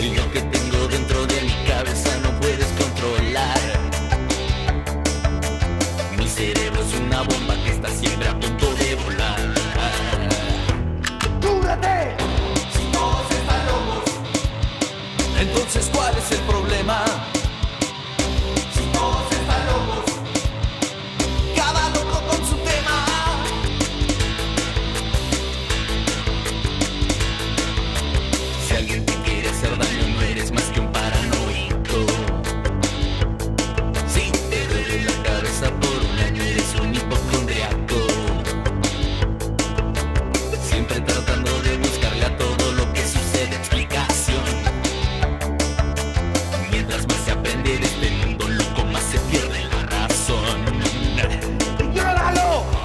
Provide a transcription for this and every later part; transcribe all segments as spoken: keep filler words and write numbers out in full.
Y lo que tengo dentro de mi cabeza no puedes controlar. Mi cerebro es una bomba que está siempre a punto de volar. ¡Cúbrate! Si todos están locos, entonces ¿cuál es el problema? Si todos están locos, cada loco con su tema. Si alguien te quiere hacer daño, no eres más que un paranoico. Si te duele la cabeza por un año, eres un hipocondriaco. Siempre tratando de buscarle a todo lo que sucede explicación. Mientras más se aprende de este mundo loco, más se pierde la razón. ¡Ignóralo!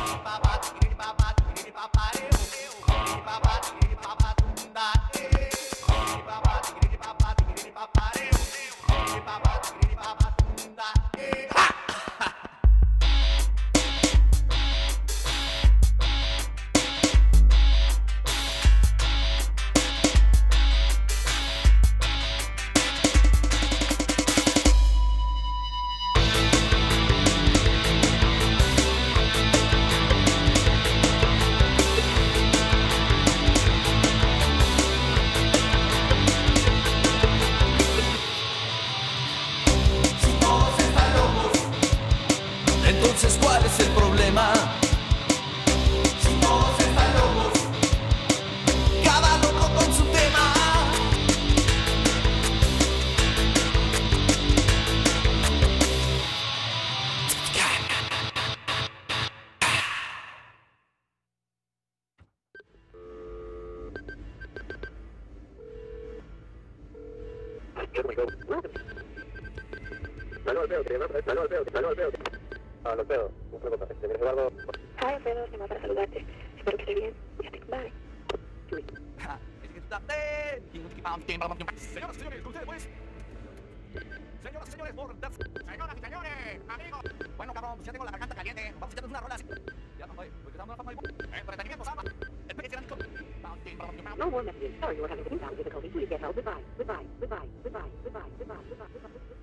Si todos están locos, entonces ¿cuál es el problema? Si todos están locos, cada loco con su tema. Salud, Alfredo, te llamas, salud, Alfredo, salud, Alfredo. Ah, Alfredo, un poco, este, ¿me Eduardo? Hi, Alfredo, llamaba para saludarte. Espero que estés bien. Ya te... Bye. Señoras y señores, con ustedes pues. Señoras y señores, por señoras y señores, amigos. Bueno, cabrón, pues ya tengo la garganta caliente. Vamos a echarnos una rola así. Ya no estoy, porque estamos en una fama de entretenimiento, ¿sabes? Espera que serán. No more messages. Sorry you were having some sound difficulties. Please get help. Goodbye. Goodbye. Goodbye. Goodbye. Goodbye. Goodbye. Goodbye. Goodbye.